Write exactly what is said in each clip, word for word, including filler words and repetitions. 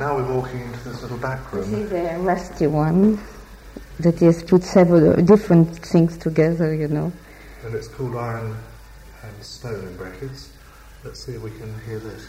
Now we're walking into this little back room. This is a rusty one that has put several different things together, you know. And it's called Iron and Stone in brackets. Let's see if we can hear this.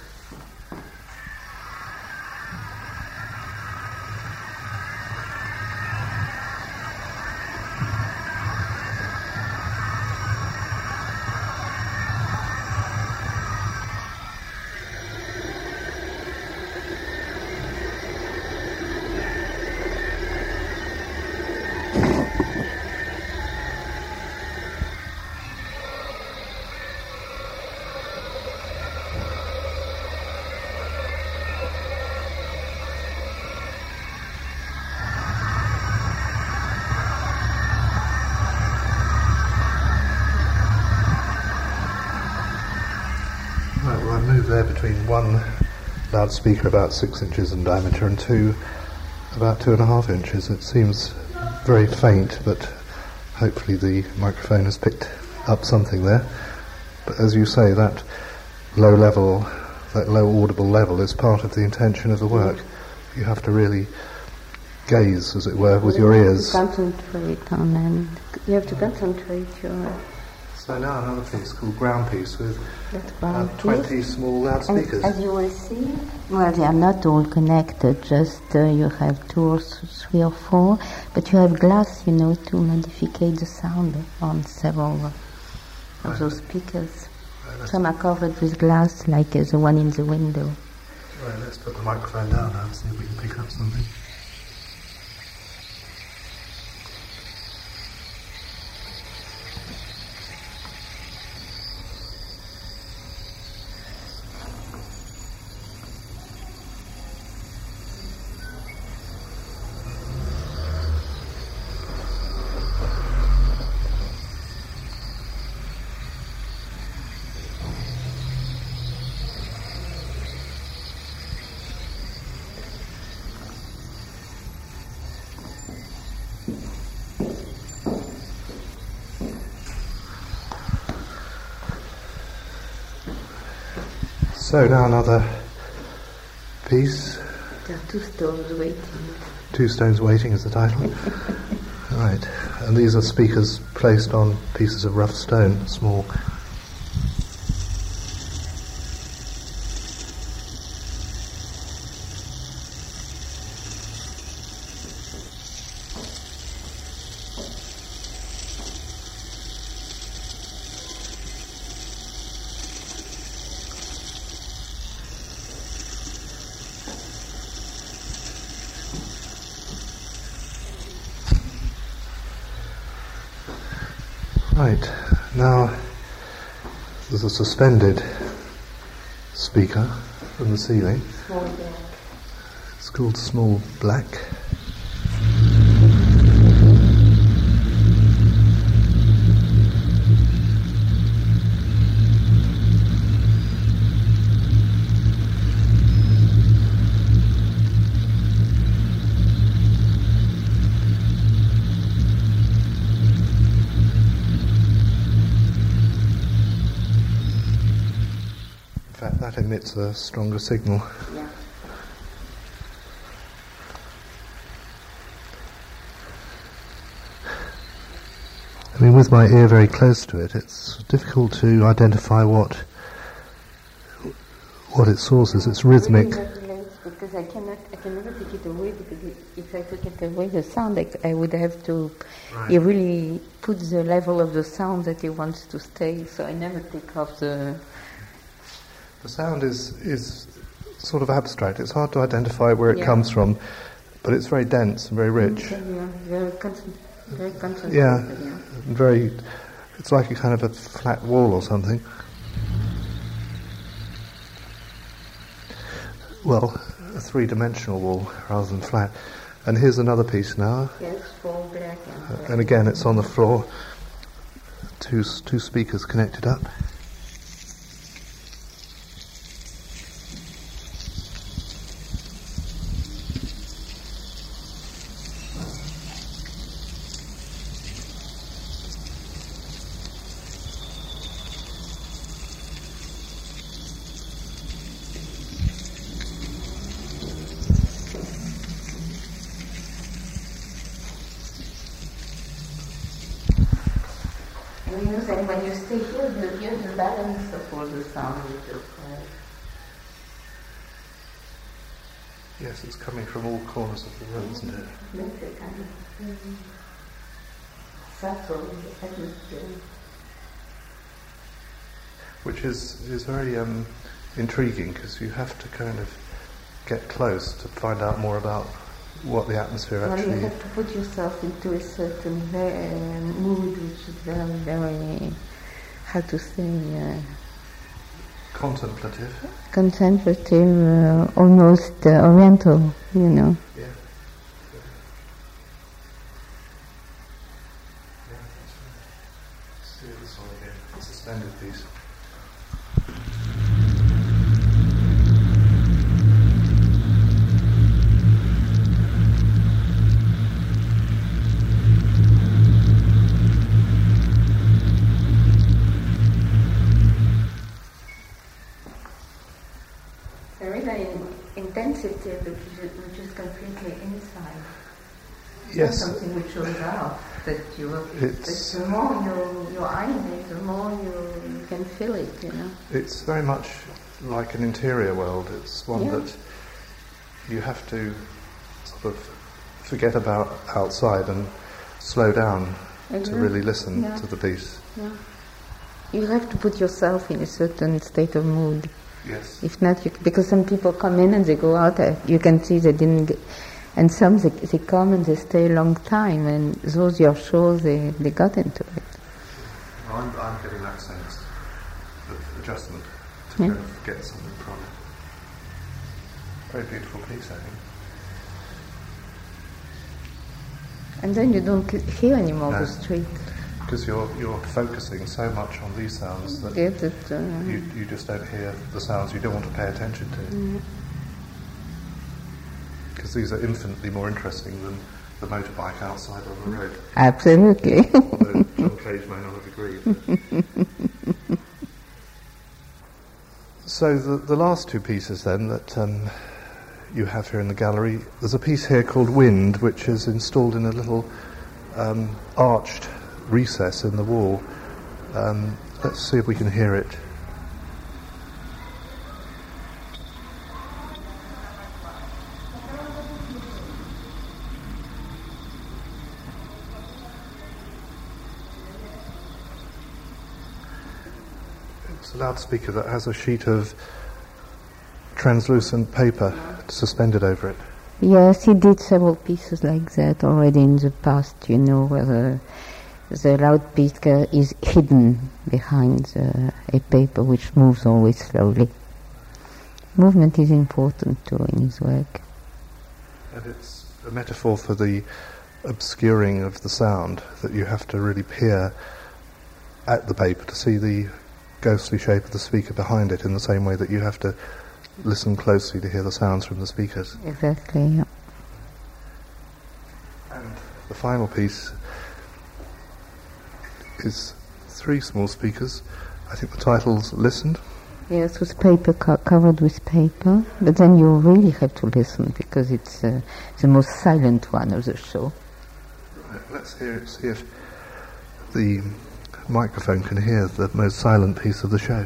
There between one loudspeaker about six inches in diameter and two about two and a half inches. It seems very faint, but hopefully the microphone has picked up something there. But as you say, that low level, that low audible level is part of the intention of the work. You have to really gaze, as it were, with your ears. Concentrate on and you have to concentrate your... So now another piece called Ground Piece with uh, piece. twenty small loudspeakers. As, as you will see, well, they are not all connected, just uh, you have two or th- three or four, but you have glass, you know, to modify the sound on several uh, of right. those speakers. Right, Some are covered with glass, like uh, the one in the window. Right, let's put the microphone down now and see if we can pick up something. So now another piece. There are two stones waiting. Two Stones Waiting is the title. Right, and these are speakers placed on pieces of rough stone, small. Right, now there's a suspended speaker from the ceiling. Small black. It's called Small Black. That emits a stronger signal. Yeah. I mean, with my ear very close to it, it's difficult to identify what what its source is. It's rhythmic. Because I cannot, I can never take it away. Because if I took it away, the sound, I, I would have to. Right. He really puts the level of the sound that he wants to stay. So I never take off the. The sound is is sort of abstract. It's hard to identify where it Yeah. comes from, but it's very dense and very rich. Yeah, very, concent- very concentrated. Yeah, Yeah. very. It's like a kind of a flat wall or something. Well, a three-dimensional wall rather than flat. And here's another piece now. Yes, full black. And, Uh, and again, it's on the floor. Two s- two speakers connected up. you know that when you stay here, you hear the balance of all the sound with your voice. Yes, it's coming from all corners of the room, isn't it? Makes it kind of um, subtle atmosphere. Which is, is very um, intriguing, because you have to kind of get close to find out more about what the atmosphere well, actually... you have to put yourself into a certain uh, mood, which is very, very, how to say... Uh, contemplative. Contemplative, uh, almost uh, oriental, you know. Yeah. Yeah, that's right. Let's do this one again. It's a suspended piece. There is an intensity which is, which is completely inside. Yes. Not something which shows out that you. It's the more you you're eyeing it, the more you, you can feel it. You know. It's very much like an interior world. It's one Yeah. that you have to sort of forget about outside and slow down Exactly. to really listen Yeah. to the piece. Yeah. You have to put yourself in a certain state of mood. Yes. If not, you, because some people come in and they go out. Uh, you can see they didn't. Get, and some they, they come and they stay a long time. And those you're sure they, they got into it. Well, I'm, I'm getting that sense of adjustment to Yeah. kind of get something from it. Very beautiful piece, I think. And then you don't hear anymore No. the street. Because you're you're focusing so much on these sounds that Yeah, that, uh, you you just don't hear the sounds you don't want to pay attention to. Because these are infinitely more interesting than the motorbike outside on the road. Absolutely. Although John Cage may not have agreed. So the the last two pieces then that um, you have here in the gallery, there's a piece here called Wind, which is installed in a little um, arched recess in the wall. Um, let's see if we can hear it. It's a loudspeaker that has a sheet of translucent paper suspended over it. Yes, he did several pieces like that already in the past, you know, where the, the loudspeaker is hidden behind the, a paper which moves always slowly. Movement is important too in his work. And it's a metaphor for the obscuring of the sound, that you have to really peer at the paper to see the ghostly shape of the speaker behind it, in the same way that you have to listen closely to hear the sounds from the speakers. Exactly, yeah. And the final piece is three small speakers. I think the title's Listened. Yes, with paper, co- covered with paper, but then you really have to listen because it's uh, the most silent one of the show. Right, let's hear it, see if the microphone can hear the most silent piece of the show.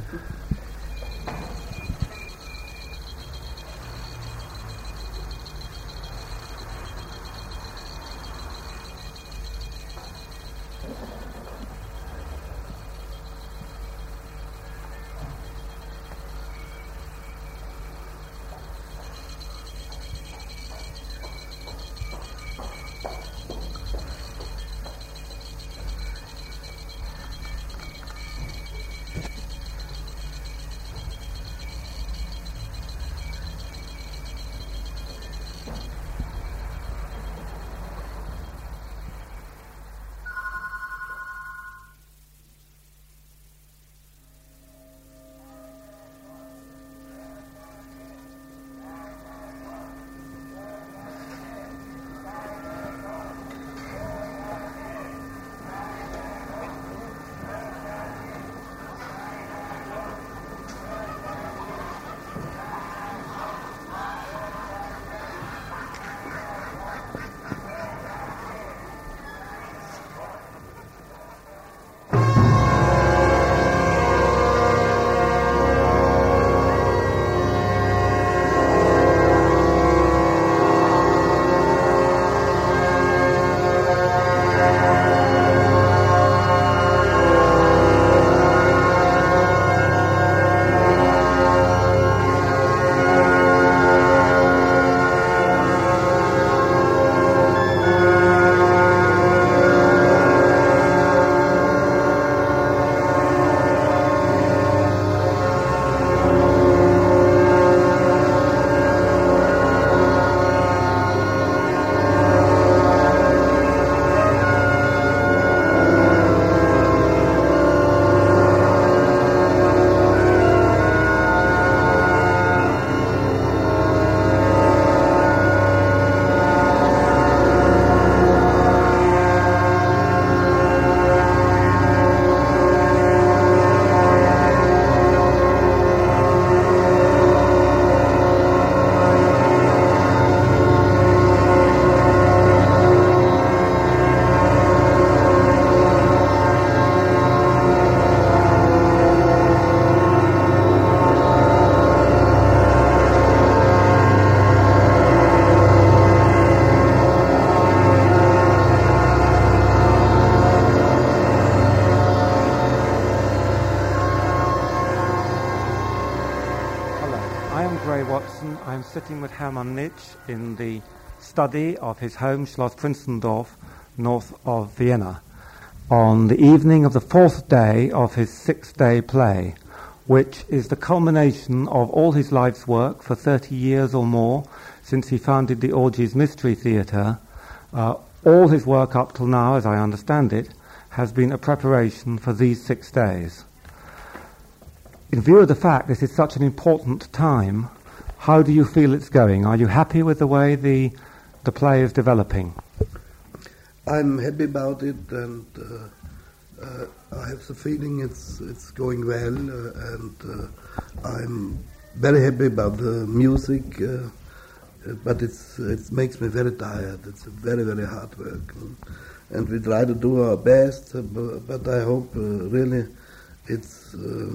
sitting with Hermann Nitsch in the study of his home, Schloss Prinzendorf, north of Vienna, on the evening of the fourth day of his six-day play, which is the culmination of all his life's work for thirty years or more, since he founded the Orgies Mystery Theatre. Uh, all his work up till now, as I understand it, has been a preparation for these six days. In view of the fact this is such an important time, how do you feel it's going? Are you happy with the way the the play is developing? I'm happy about it, and uh, uh, I have the feeling it's it's going well, uh, and uh, I'm very happy about the music, uh, but it's it makes me very tired. It's a very, very hard work, and we try to do our best, uh, but I hope uh, really it's... Uh,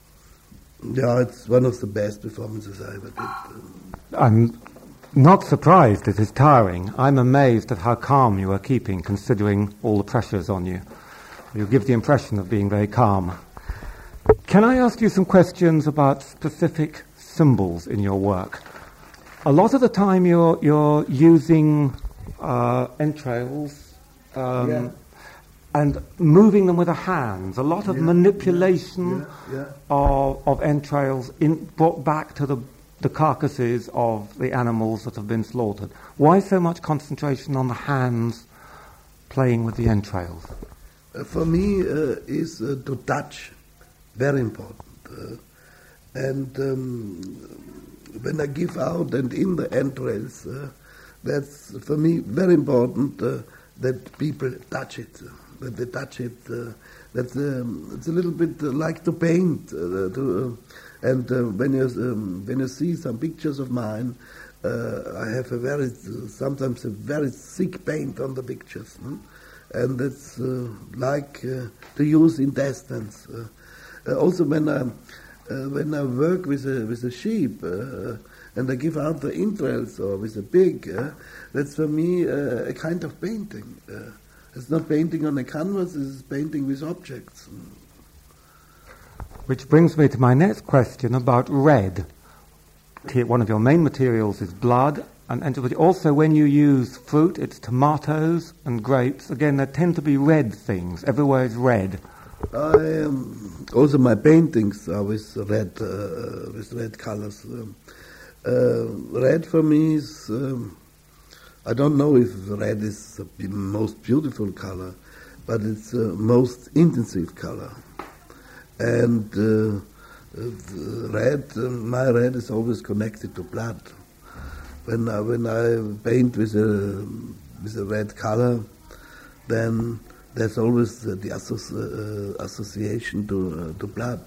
Yeah, it's one of the best performances I ever did. I'm not surprised it is tiring. I'm amazed at how calm you are keeping, considering all the pressures on you. You give the impression of being very calm. Can I ask you some questions about specific symbols in your work? A lot of the time you're, you're using uh, entrails, um, yeah. and moving them with the hands, a lot of yeah, manipulation yeah, yeah. Of, of entrails in, brought back to the, the carcasses of the animals that have been slaughtered. Why so much concentration on the hands playing with the entrails? Uh, for me, uh, is uh, to touch, very important. Uh, and um, when I give out and in the entrails, uh, that's for me very important uh, that people touch it. Uh, that they touch it. Uh, that um, it's a little bit uh, like to paint. Uh, to, uh, and uh, when you um, when you see some pictures of mine, uh, I have a very uh, sometimes a very thick paint on the pictures, hmm? And it's uh, like uh, to use intestines. Uh, uh, also, when I uh, when I work with a with a sheep uh, and I give out the entrails or with a pig, uh, that's for me uh, a kind of painting. Uh, It's not painting on a canvas, it's painting with objects. Which brings me to my next question about red. One of your main materials is blood, and, and also when you use fruit, it's tomatoes and grapes. Again, there tend to be red things. Everywhere is red. I, um, also my paintings are with red, uh, with red colors. Um, uh, red for me is... Um, I don't know if red is the most beautiful color, but it's the most intensive color. And uh, red, uh, my red is always connected to blood. When I, when I paint with a with a red color, then there's always uh, the associ- uh, association to uh, to blood.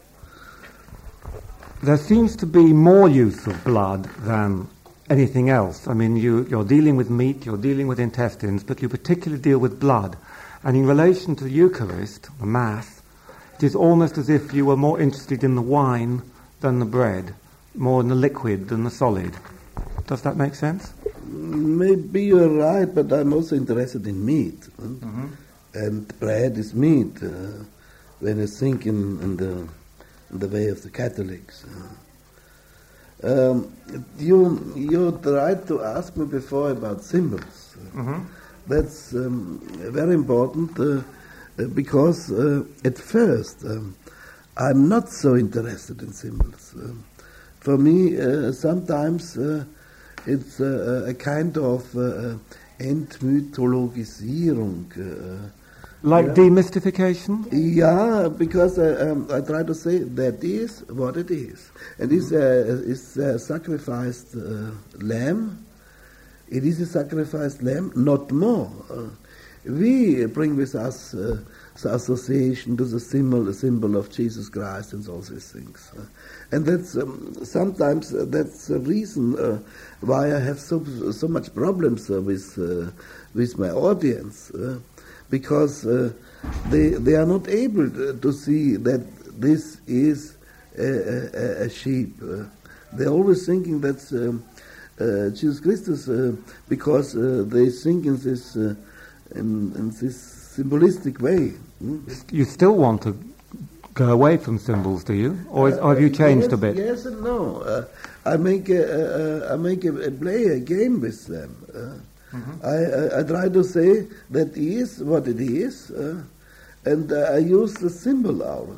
There seems to be more use of blood than anything else. I mean, you, you're dealing with meat, you're dealing with intestines, but you particularly deal with blood. And in relation to the Eucharist, the Mass, it is almost as if you were more interested in the wine than the bread, more in the liquid than the solid. Does that make sense? Maybe you're right, but I'm also interested in meat. Huh? Mm-hmm. And bread is meat, uh, when you think in, in, the, in the way of the Catholics. Uh. Um, you you tried to ask me before about symbols. Mm-hmm. That's um, very important uh, because uh, at first um, I'm not so interested in symbols. Uh, for me, uh, sometimes uh, it's uh, a kind of uh, Entmythologisierung. Uh, Like yeah. demystification? Yeah, because uh, um, I try to say that is what it is. And it's a, it's a sacrificed uh, lamb. It is a sacrificed lamb, not more. Uh, we bring with us uh, the association to the symbol, the symbol of Jesus Christ and all these things. Uh, and that's um, sometimes uh, that's the reason uh, why I have so so much problems uh, with uh, with my audience. Uh, Because uh, they they are not able to see that this is a, a, a sheep. Uh, they're always thinking that's um, uh, Jesus Christus uh, because uh, they think in this uh, in, in this symbolistic way. Hmm? You still want to go away from symbols, do you? Or, is, or have you changed yes, a bit? Yes and no. Uh, I make a, a, I make a, a play a game with them. Uh, mm-hmm. I, I, I try to say that is what it is, uh, and uh, I use the symbol hour.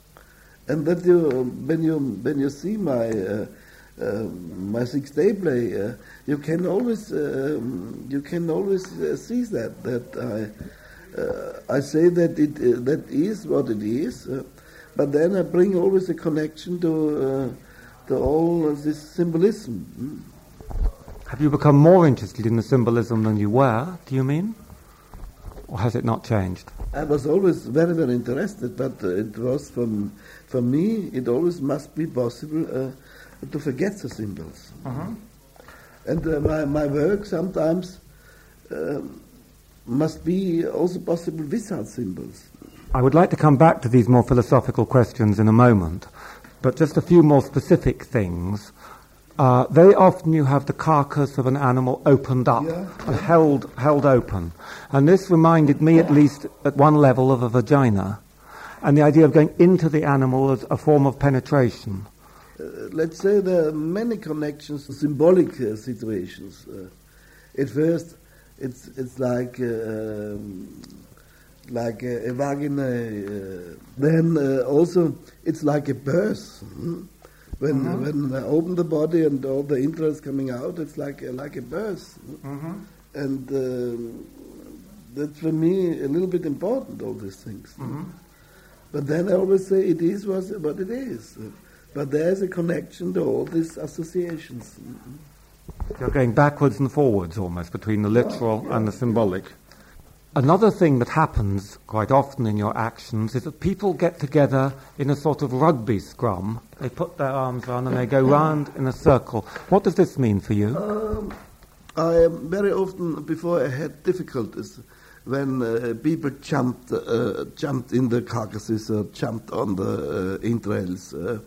And that you, when you when you see my uh, uh, my six-day play, uh, you can always uh, you can always uh, see that that I uh, I say that it uh, that is what it is, uh, but then I bring always a connection to uh, to all this symbolism. Mm. Have you become more interested in the symbolism than you were? Do you mean, or has it not changed? I was always very very interested, but uh, it was from. For me, it always must be possible uh, to forget the symbols. Uh-huh. And uh, my, my work sometimes uh, must be also possible without symbols. I would like to come back to these more philosophical questions in a moment, but just a few more specific things. Uh, very often you have the carcass of an animal opened up, Yeah. and held, held open. And this reminded me, at least at one level, of a vagina. And the idea of going into the animal as a form of penetration. Uh, let's say there are many connections to symbolic uh, situations. Uh, at first, it's it's like uh, um, like a, a vagina. Uh, then uh, also it's like a birth. Hmm? When Mm-hmm. when I open the body and all the interest coming out, it's like a, like a birth. Mm-hmm. And um, that's for me a little bit important. All these things. Mm-hmm. But then I always say it is what it is. But there's a connection to all these associations. You're going backwards and forwards almost between the literal Yeah, yeah. and the symbolic. Another thing that happens quite often in your actions is that people get together in a sort of rugby scrum. They put their arms around and they go round in a circle. What does this mean for you? Um, I um, very often, before I had difficulties, when uh, people jumped uh, jumped in the carcasses or jumped on the uh, entrails. Uh,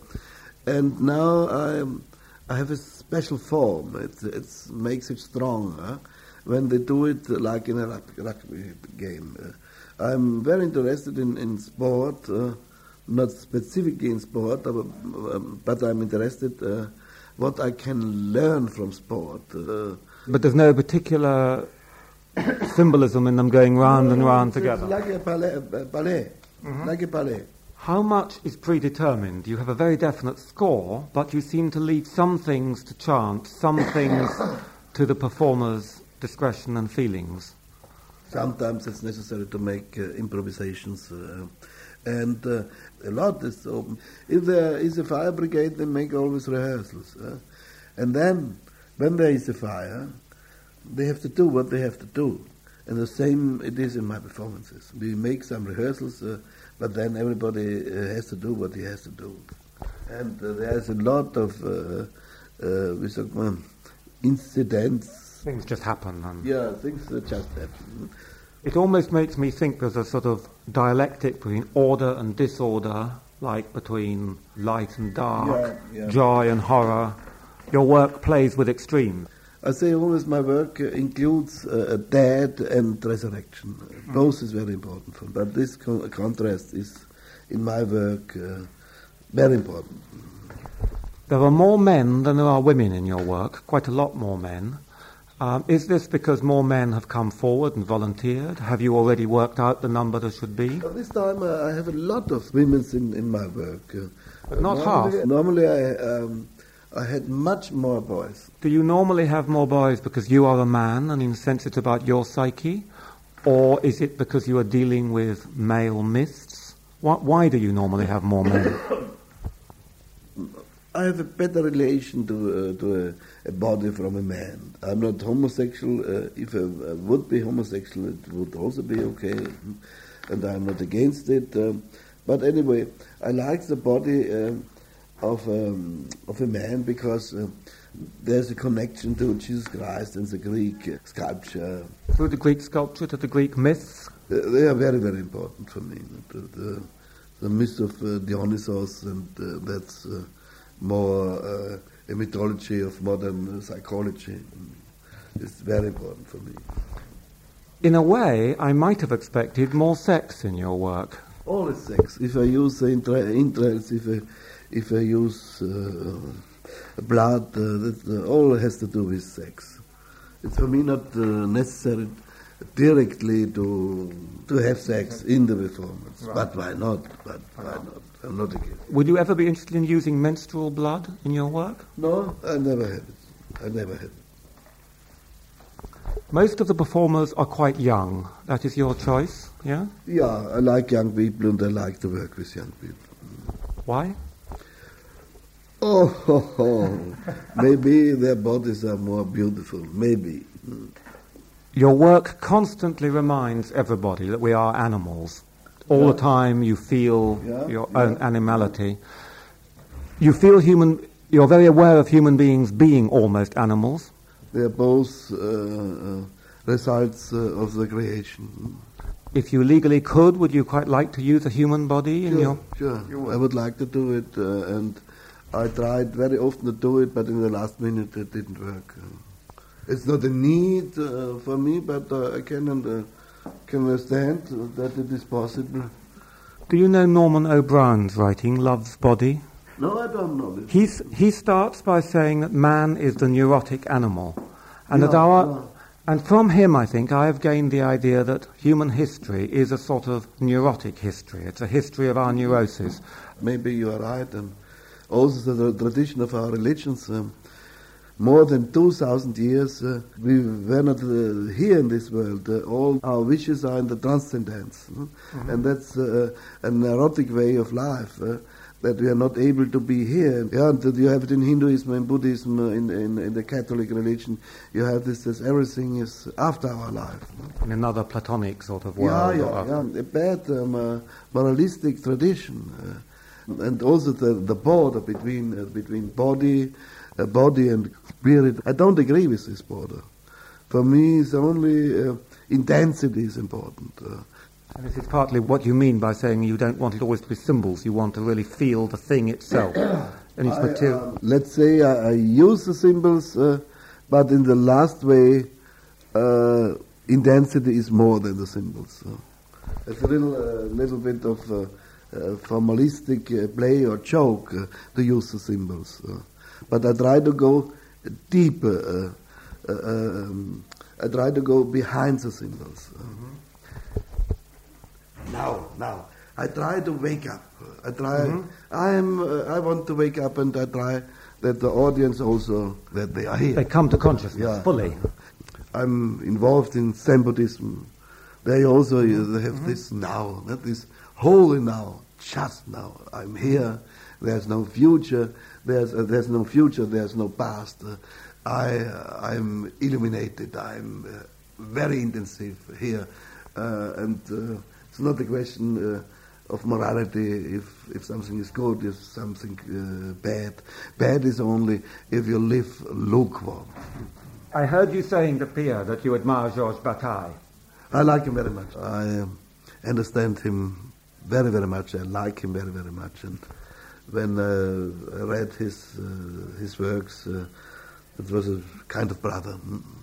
and now I, I have a special form. It it's, makes it strong uh, when they do it like in a rugby, rugby game. Uh, I'm very interested in, in sport, uh, not specifically in sport, but, um, but I'm interested uh, what I can learn from sport. Uh, But there's no particular symbolism in them going round and round it's together. like a ballet, a ballet Mhm. like a ballet. How much is predetermined? You have a very definite score, but you seem to leave some things to chance, some things to the performer's discretion and feelings. Sometimes it's necessary to make uh, improvisations, uh, and uh, a lot is open. If there is a fire brigade, they make always rehearsals, uh, and then when there is a fire, they have to do what they have to do. And the same it is in my performances. We make some rehearsals, uh, but then everybody uh, has to do what he has to do. And uh, there's a lot of uh, uh, we say, um, incidents. Things just happen. And Yeah, things that just happen. it almost makes me think there's a sort of dialectic between order and disorder, like between light and dark, Yeah, yeah. joy and horror. Your work plays with extremes. I say always my work uh, includes uh, death and resurrection. Mm. Both is very important for me. But this co- contrast is, in my work, uh, very important. There are more men than there are women in your work, quite a lot more men. Um, is this because more men have come forward and volunteered? Have you already worked out the number there should be? At this time uh, I have a lot of women in, in my work. Uh, But not normally, half. Normally I, um, I had much more boys. Do you normally have more boys because you are a man and insensitive about your psyche? Or is it because you are dealing with male myths? Why, why do you normally have more men? I have a better relation to uh, to a, a body from a man. I'm not homosexual. Uh, if I, I would be homosexual, it would also be okay, and I'm not against it. Um, but anyway, I like the body uh, of um, of a man because uh, there's a connection to Jesus Christ and the Greek uh, sculpture. Through the Greek sculpture to the Greek myths? Uh, they are very very important for me. The, the, the myth of uh, Dionysos, and uh, that's. Uh, more uh, a mythology of modern uh, psychology. It's very important for me. In a way, I might have expected more sex in your work. all is sex. If I use uh, intra- entrails, if I, if I use uh, blood, uh, that uh, all has to do with sex. It's for me not uh, necessary directly to to have sex in the performance. Right. But why not? But why not? I'm not against. Would you ever be interested in using menstrual blood in your work? No, I never had it. I never had it. Most of the performers are quite young. That is your choice, yeah? Yeah, I like young people and I like to work with young people. Why? Oh, ho, ho. Maybe their bodies are more beautiful. Maybe. Your work constantly reminds everybody that we are animals. All yeah. the time you feel yeah, your yeah. own animality. You feel human, you're very aware of human beings being almost animals. They are both uh, uh, results uh, of the creation. If you legally could, would you quite like to use a human body in sure, your... Sure, sure. I would like to do it, uh, and I tried very often to do it, but in the last minute it didn't work. Uh, it's not a need uh, for me, but uh, I can, uh, can understand that it is possible. Do you know Norman O'Brien's writing, Love's Body? No, I don't know this. He's, he starts by saying that man is the neurotic animal. And, yeah, that our, yeah. and from him, I think, I have gained the idea that human history is a sort of neurotic history. It's a history of our neuroses. Maybe you are right. And also the tradition of our religions, um, more than two thousand years, uh, we were not uh, here in this world. Uh, all our wishes are in the transcendence. No? Mm-hmm. And that's uh, a neurotic way of life. Uh, that we are not able to be here. Yeah, and you have it in Hinduism and Buddhism, uh, in, in, in the Catholic religion. You have this as everything is after our life. In another Platonic sort of world. Yeah, yeah, yeah. A bad um, uh, moralistic tradition. Uh, and also the, the border between uh, between body, uh, body and spirit. I don't agree with this border. For me, it's only uh, intensity is important. Uh, And this is partly what you mean by saying you don't want it always to be symbols, you want to really feel the thing itself. And its I, material. uh, let's say I, I use the symbols, uh, but in the last way, uh, intensity is more than the symbols. So it's a little, uh, little bit of uh, uh, formalistic uh, play or joke uh, to use the symbols. Uh, but I try to go deeper. Uh, uh, um, I try to go behind the symbols. Uh, mm-hmm. Now, now, I try to wake up. I try. Mm-hmm. I am. Uh, I want to wake up, and I try that the audience also that they are here. They come to consciousness yeah. fully. I'm involved in Zen Buddhism. They also uh, they have mm-hmm. this now, not this holy now, just now. I'm here. There's no future. There's uh, there's no future. There's no past. Uh, I uh, I'm illuminated. I'm uh, very intensive here, uh, and. Uh, It's not a question uh, of morality, if, if something is good, if something uh, bad. Bad is only if you live lukewarm. I heard you saying to Pierre that you admire Georges Bataille. I like him very much. I um, understand him very, very much. I like him very, very much. And when uh, I read his, uh, his works, uh, it was a kind of brother.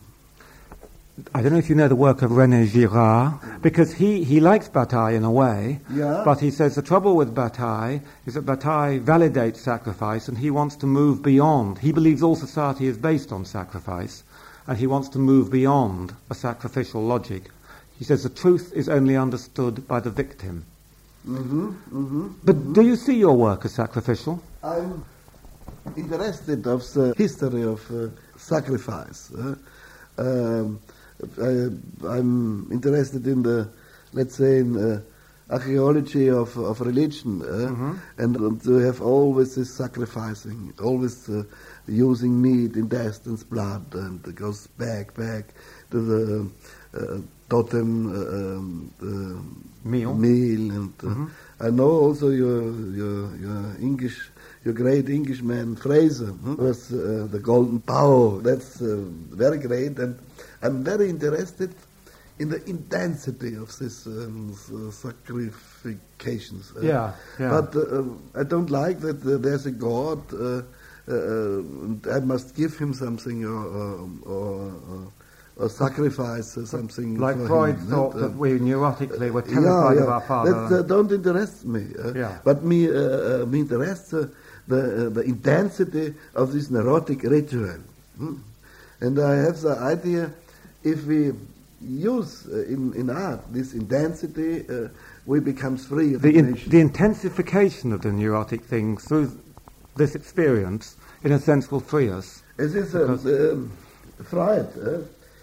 I don't know if you know the work of René Girard, because he, he likes Bataille in a way, yeah. but he says the trouble with Bataille is that Bataille validates sacrifice and he wants to move beyond. He believes all society is based on sacrifice, and he wants to move beyond a sacrificial logic. He says the truth is only understood by the victim. Mm-hmm, mm-hmm, but mm-hmm. do you see your work as sacrificial? I'm interested of the history of uh, sacrifice. Uh, um, I, I'm interested in the, let's say, in uh, archaeology of, of religion, uh, mm-hmm. and um, to have always this sacrificing, always uh, using meat, intestines, blood, and it goes back, back to the uh, totem, uh, um, the meal. meal, and uh, mm-hmm. I know also your your your English. Your great Englishman Fraser hmm, was uh, the Golden Bough. That's uh, very great, and I'm very interested in the intensity of these um, sacrifications. Uh, yeah, yeah. But uh, I don't like that uh, there's a God. Uh, uh, and I must give him something, or or, or, or sacrifice or something. Like for Freud him, thought not, that uh, we neurotically were yeah, terrified yeah. of our father. That uh, don't interest me. Uh, Yeah. But me, uh, uh, me interests uh, the uh, the intensity of this neurotic ritual. Hmm? And I have the idea, if we use uh, in in art this intensity, uh, we become free of the, in, emotion. the intensification of the neurotic thing through this experience, in a sense, will free us. It is um, um, Freud. Uh,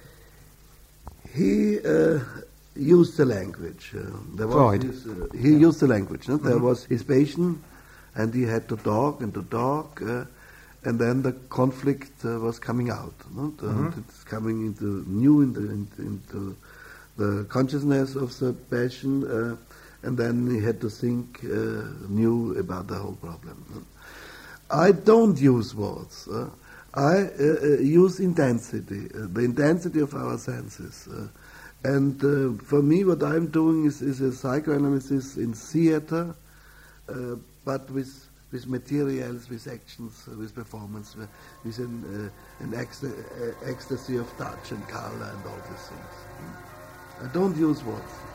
he uh, used the language. Uh, there was Freud? His, uh, he used the language. No? There was his patient, and he had to talk and to talk, uh, and then the conflict uh, was coming out. No? The, Mhm. It's coming into new into, into, into the consciousness of the patient, uh, and then he had to think uh, new about the whole problem. No? I don't use words. Uh, I uh, uh, use intensity, uh, the intensity of our senses. Uh, and uh, for me, what I'm doing is, is a psychoanalysis in theater, uh, but with with materials, with actions, uh, with performance, with, with an, uh, an ecstasy, uh, ecstasy of touch and color and all these things. I don't use words.